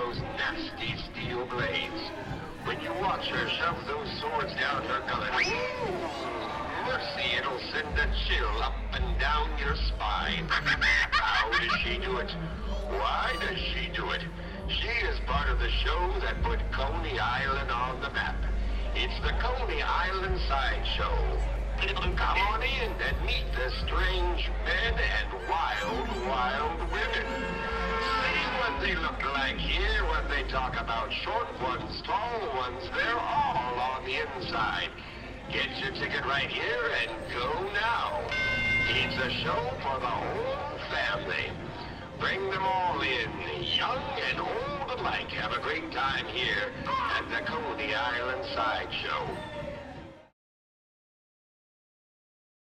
those nasty steel blades. When you watch her shove those swords down her gullet, mercy, it'll send a chill up and down your spine. How does she do it? Why does she do it? She is part of the show that put Coney Island on the map. It's the Coney Island Sideshow. Come on in and meet the strange men and wild, wild women. See what they look like here when they talk about short ones, tall ones. They're all on the inside. Get your ticket right here and go now. It's a show for the whole family. Bring them all in, young and old alike. Have a great time here at the Coney Island Sideshow.